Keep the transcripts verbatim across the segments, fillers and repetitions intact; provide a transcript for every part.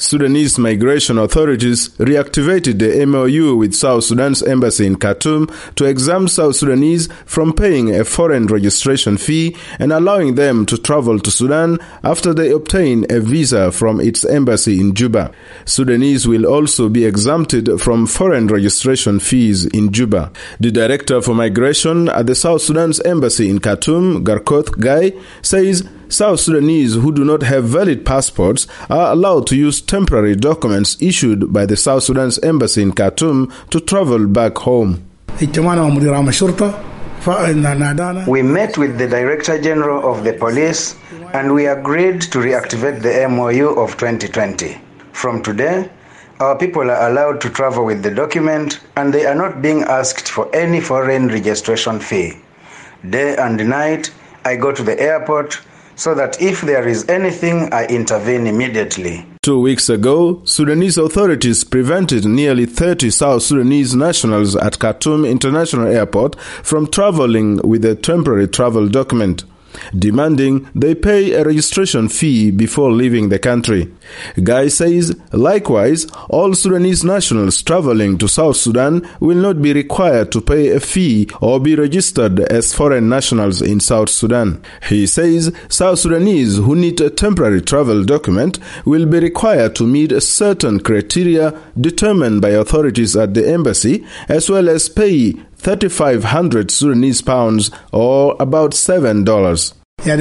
Sudanese migration authorities reactivated the M O U with South Sudan's embassy in Khartoum to exempt South Sudanese from paying a foreign registration fee and allowing them to travel to Sudan after they obtain a visa from its embassy in Juba. Sudanese will also be exempted from foreign registration fees in Juba. The director for migration at the South Sudan's embassy in Khartoum, Garkoth Guy, says South Sudanese who do not have valid passports are allowed to use temporary documents issued by the South Sudan's embassy in Khartoum to travel back home. We met with the Director General of the Police and we agreed to reactivate the M O U of twenty twenty. From today, our people are allowed to travel with the document and they are not being asked for any foreign registration fee. Day and night, I go to the airport so that if there is anything, I intervene immediately. Two weeks ago, Sudanese authorities prevented nearly thirty South Sudanese nationals at Khartoum International Airport from traveling with a temporary travel document, demanding they pay a registration fee before leaving the country. Guy says, likewise, all Sudanese nationals traveling to South Sudan will not be required to pay a fee or be registered as foreign nationals in South Sudan. He says South Sudanese who need a temporary travel document will be required to meet a certain criteria determined by authorities at the embassy, as well as pay thirty-five hundred Sudanese pounds or about seven dollars. There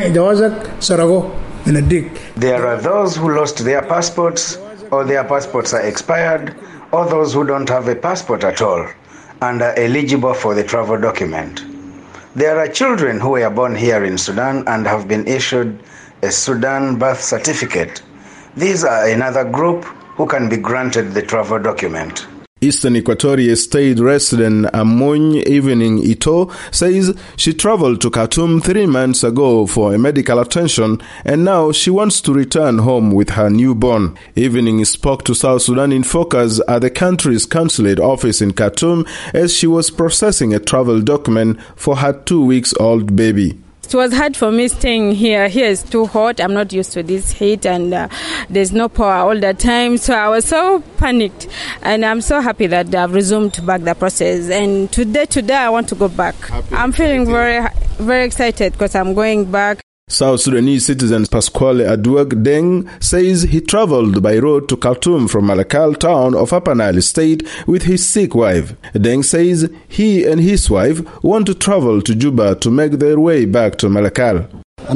are those who lost their passports or their passports are expired, or those who don't have a passport at all and are eligible for the travel document. There are children who were born here in Sudan and have been issued a Sudan birth certificate. These are another group who can be granted the travel document. Eastern Equatoria State resident Amuny Evening Ito says she traveled to Khartoum three months ago for a medical attention and now she wants to return home with her newborn. Evening spoke to South Sudan in Focus at the country's consulate office in Khartoum as she was processing a travel document for her two weeks old baby. It was hard for me staying here. Here is too hot. I'm not used to this heat and uh, there's no power all the time. So I was so panicked and I'm so happy that I've resumed back the process. And today, today I want to go back. Happy. I'm feeling very, very excited because I'm going back. South Sudanese citizen Pasquale Aduak Deng says he traveled by road to Khartoum from Malakal town of Upper Nile State with his sick wife. Deng says he and his wife want to travel to Juba to make their way back to Malakal.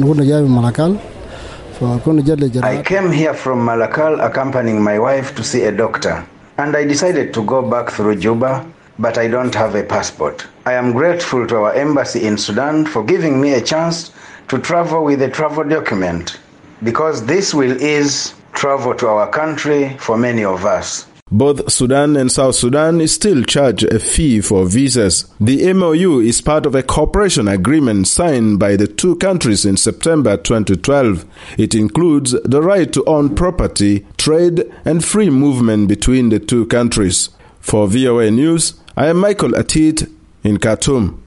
I came here from Malakal accompanying my wife to see a doctor, and I decided to go back through Juba, but I don't have a passport. I am grateful to our embassy in Sudan for giving me a chance to travel with a travel document, because this will ease travel to our country for many of us. Both Sudan and South Sudan still charge a fee for visas. The M O U is part of a cooperation agreement signed by the two countries in September twenty twelve. It includes the right to own property, trade, and free movement between the two countries. For V O A News, I am Michael Atit in Khartoum.